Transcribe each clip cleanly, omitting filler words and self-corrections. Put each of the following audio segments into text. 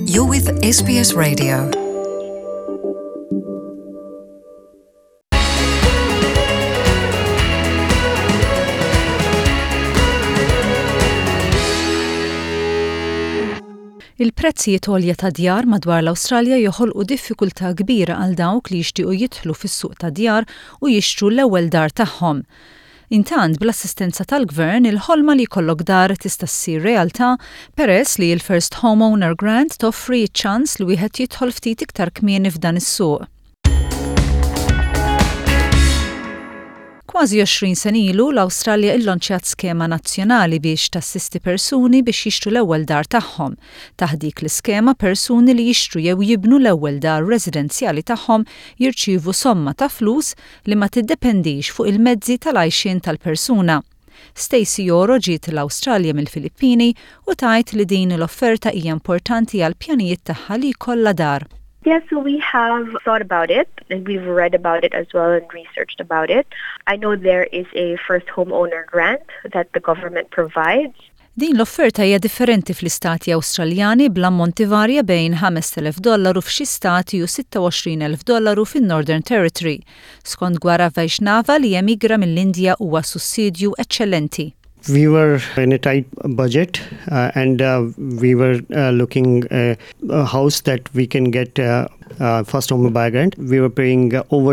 You're with SBS Radio. Il-prezzijiet għolja ta' djar madwar l-Awstralja joħolqu diffikultà kbira għal dawk li jixtiequ jidħlu fis-suq ta' djar u jixtru l-ewwel dar tagħhom. Intant bl-assistenza tal-Gvern il-ħolma li jkollok dar tista' ssir realtà peress li l-First Homeowner Grant toffri ċ-ċans li wieħed jidħol ftit iktar kmieni f'dan is-suq. Kważi 20 sen ilu l-Awstralja illanċjat skema nazzjonali biex tassisti persuni biex jixtru l-ewwel dar tagħhom. Taħt dik l-iskema persuni li jixtru jew jibnu l-ewwel dar residenzjali tagħhom jirċievu somma ta' flus li ma tiddependix fuq il-mezzi tal-għajxien tal-persuna. Stacey Oro ġiet l-Awstralja mill-Filippini u tgħid li din l-offerta hija importanti għal pjanijiet tagħha li jkollha dar. Yes, so we have thought about it and we've read about it as well and researched about it. I know there is a first homeowner grant that the government provides. Din l-offerta hija differenti fl-istati Awstraljani bl-ammonti varja bejn $5,000 f'xi stati u $26,000 fin-Northern Territory. Skont Gaurav Vaishnava li emigra mill-Indja huwa sussidju eċċellenti. We were in a tight budget and we were looking a house that we can get first home buyer grant. We were paying over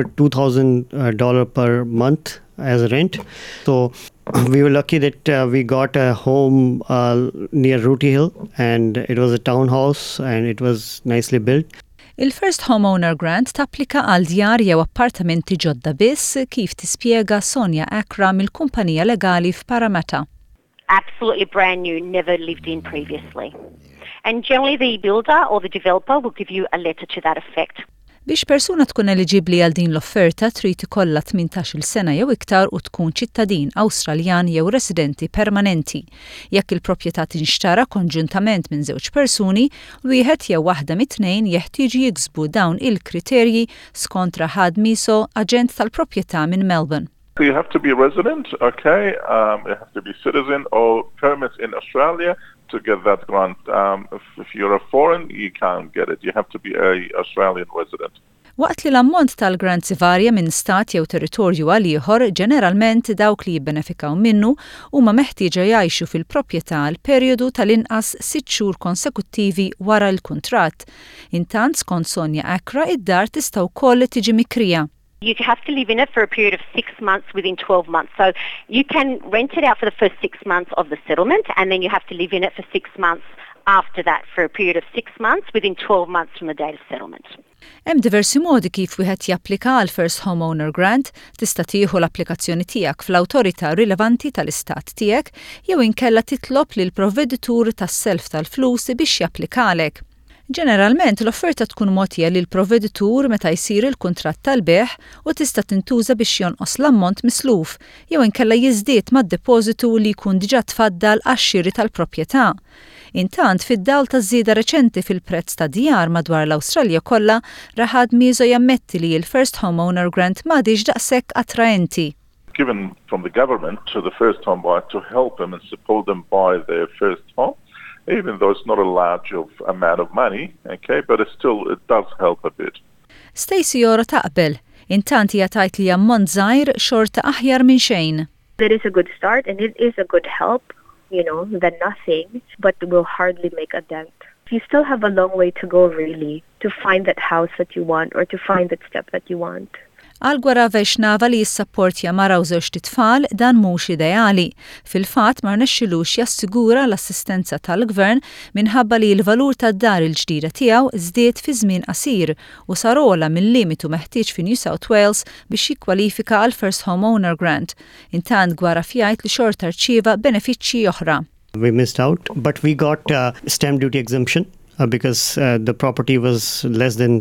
$2,000 per month as rent. So we were lucky that we got a home near Rooty Hill and it was a townhouse and it was nicely built. Il-First Homeowner Grant tapplika għal djar jew appartamenti ġodda biss kif tispjega Sonja Akra mill-kumpanija legali f'Parramatta. Absolutely brand new, never lived in previously. And generally the builder or the developer will give you a letter to that effect. Biex persuna tkun eliġibbli għal din l-offerta trid ikollha 18-il sena jew iktar u tkun ċittadin Awstraljan jew residenti permanenti. Jekk il-proprjetà tinxtara konġuntament minn żewġ persuni, wieħed jew waħda mit-tnejn jeħtieġu jiksbu dawn il-kriterji skont Rahad Miso, aġent tal-proprjetà minn Melbourne. You have to be a resident, okay? You have to be citizen or permit in Australia to get that grant. If you're a foreign, you can't get it. You have to be an Australian resident. Waqt li l-ammont tal-grants varja minn stat jew territorju għal ieħor, ġeneralment dawk li jibbenefikaw minnu huma meħtieġa jgħixu fil-proprjetà għal perjodu tal-inqas 6 xhur konsekuttivi wara l-kuntratt. Intant skont Sonja Akra id-dar tista' wkoll tiġi mikrija. You have to live in it for a period of 6 months within 12 months. So you can rent it out for the first 6 months of the settlement and then you have to live in it for 6 months after that for a period of 6 months within 12 months from the date of settlement. Hemm diversi modi kif wieħed japplika għal First Homeowner Grant, tista' tieħu l-applikazzjoni tiegħek fl-awtorità rilevanti tal-istat tiegħek jew inkella titlob lil provveditur tas-self tal-flus biex japplikalek. Ġeneralment l-offerta tkun mogħtija lil provveditur meta jsir il-kuntratt tal-beħ u tista' tintuża biex jonqos l-ammont misluf jew inkella jiżdied mad-depożitu li jkun diġà tfaddal għax-xiri tal-proprjetà. Intant fid-dawl taż-żieda reċenti fil-prezz ta' djar madwar l-Awstralja kollha, Rahad Miso jammetti li l-First Homeowner Grant m'għadix daqshekk attraenti. Given from the government to the first home buyer to help them and support them buy their first home. Even though it's not a large amount of money, okay, but it does help a bit. Stacey Oro taqbel, intant hija tgħid li ammont żgħir xorta aħjar minn xejn. It is a good start and it is a good help, than nothing, but will hardly make a dent. You still have a long way to go really to find that house that you want or to find that step that you want. Għal Gaurav Vaishnava li jissapportja mara u żewġ tfal dan mhux ideali. Fil-fatt ma rnexxilux jassigura l-assistenza tal-Gvern minħabba li l-valur tad-dar il-ġdida tiegħu żdied fi żmien qasir u sar ogħla mill-limitu meħtieġ fi New South Wales biex jikkwalifika għal First Homeowner Grant. Intant Gaurav jgħid li xorta rċieva benefiċċji oħra. We missed out, but we got stamp duty exemption because the property was less than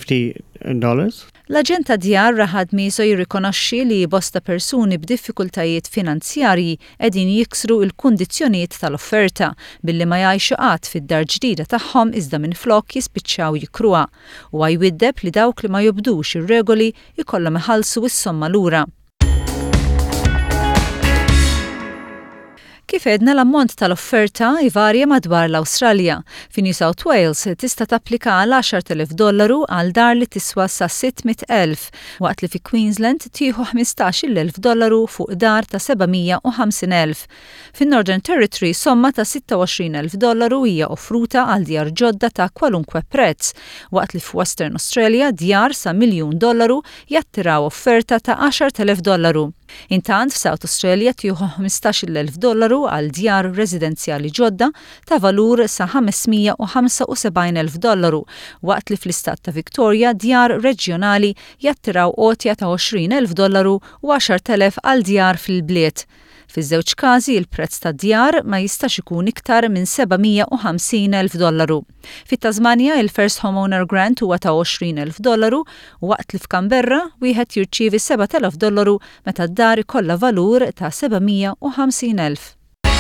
$650. L-aġent ta' djar Rahad Miso jirrikonoxxi li bosta persuni b'diffikultajiet finanzjarji qegħdin jiksru l-kundizzjonijiet tal-offerta billi ma jgħixu qatt fid-dar ġdida tagħhom iżda minflok jispiċċaw jikruha u jwiddeb li dawk li ma jobdux ir-regoli jkollhom iħallsu s-somma lura. Kif edna l-ammont tal-offerta ivarja madwar l-Awstralja. Fi New South Wales tista' tapplika għal $10,000 għal dar li tiswa sa $600,000, waqt li fi Queensland tieħu $15,000 fuq dar ta' $750,000. Fin-Northern Territory somma ta' $26,000 hija offruta għal djar ġodda ta' kwalunkwe prezz, waqt li f'Western Australia djar sa' $1,000,000 jattiraw offerta ta' $10,000. Intant f'South Australia tieħu $15,000 għal djar residenzjali ġodda ta' valur sa' $575,000, waqt li fl-istat ta' Victoria djar reġjonali jattiraw qotja ta' $20,000 u $10,000 għal djar fil-bliet. Fiż-żewġ każi il-prezz ta' djar ma jistax ikun iktar minn $750,000. Fit-Tasmania il-First Homeowner Grant huwa ta' $20,000, waqt li f'Canberra wieħed jirċievi $7,000 meta d-dar ikollha valur ta' $750,000.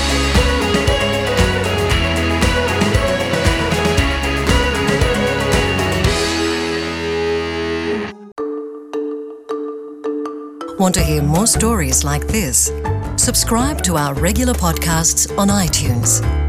Want to hear more stories like this? Subscribe to our regular podcasts on iTunes.